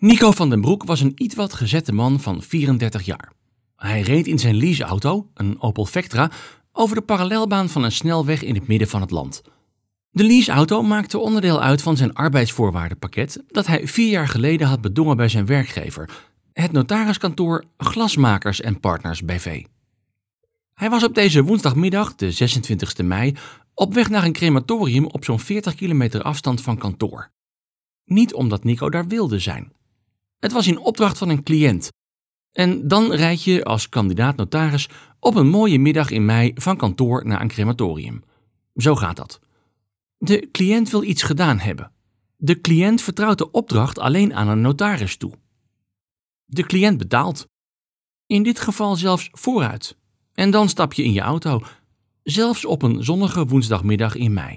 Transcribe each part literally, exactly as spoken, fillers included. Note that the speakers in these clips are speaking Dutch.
Nico van den Broek was een iets wat gezette man van vierendertig jaar. Hij reed in zijn leaseauto, een Opel Vectra, over de parallelbaan van een snelweg in het midden van het land. De leaseauto maakte onderdeel uit van zijn arbeidsvoorwaardenpakket dat hij vier jaar geleden had bedongen bij zijn werkgever, het notariskantoor Glasmakers en Partners B V. Hij was op deze woensdagmiddag, de zesentwintigste mei, op weg naar een crematorium op zo'n veertig kilometer afstand van kantoor. Niet omdat Nico daar wilde zijn. Het was in opdracht van een cliënt. En dan rijd je als kandidaat notaris op een mooie middag in mei van kantoor naar een crematorium. Zo gaat dat. De cliënt wil iets gedaan hebben. De cliënt vertrouwt de opdracht alleen aan een notaris toe. De cliënt betaalt. In dit geval zelfs vooruit. En dan stap je in je auto, zelfs op een zonnige woensdagmiddag in mei.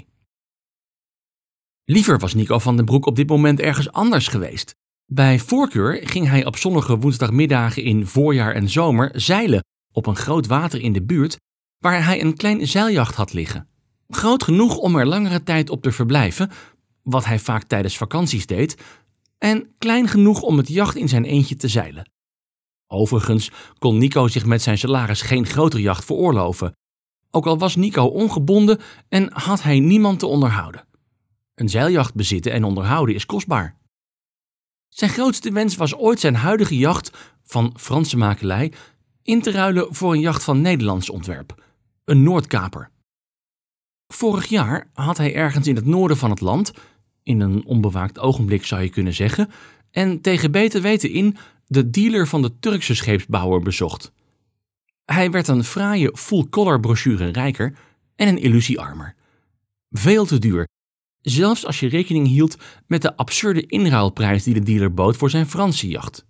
Liever was Nico van den Broek op dit moment ergens anders geweest. Bij voorkeur ging hij op zonnige woensdagmiddagen in voorjaar en zomer zeilen op een groot water in de buurt waar hij een klein zeiljacht had liggen. Groot genoeg om er langere tijd op te verblijven, wat hij vaak tijdens vakanties deed, en klein genoeg om het jacht in zijn eentje te zeilen. Overigens kon Nico zich met zijn salaris geen groter jacht veroorloven, ook al was Nico ongebonden en had hij niemand te onderhouden. Een zeiljacht bezitten en onderhouden is kostbaar. Zijn grootste wens was ooit zijn huidige jacht van Franse makelij in te ruilen voor een jacht van Nederlands ontwerp, een Noordkaper. Vorig jaar had hij ergens in het noorden van het land, in een onbewaakt ogenblik zou je kunnen zeggen, en tegen beter weten in de dealer van de Turkse scheepsbouwer bezocht. Hij werd een fraaie full-color brochure rijker en een illusie armer. Veel te duur, zelfs als je rekening hield met de absurde inruilprijs die de dealer bood voor zijn Franse jacht.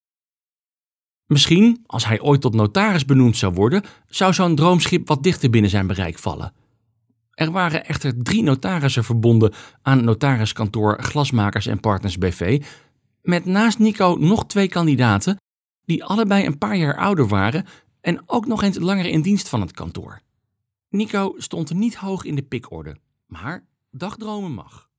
Misschien, als hij ooit tot notaris benoemd zou worden, zou zo'n droomschip wat dichter binnen zijn bereik vallen. Er waren echter drie notarissen verbonden aan notariskantoor Glasmakers en Partners B V, met naast Nico nog twee kandidaten die allebei een paar jaar ouder waren en ook nog eens langer in dienst van het kantoor. Nico stond niet hoog in de pikorde, maar dagdromen mag.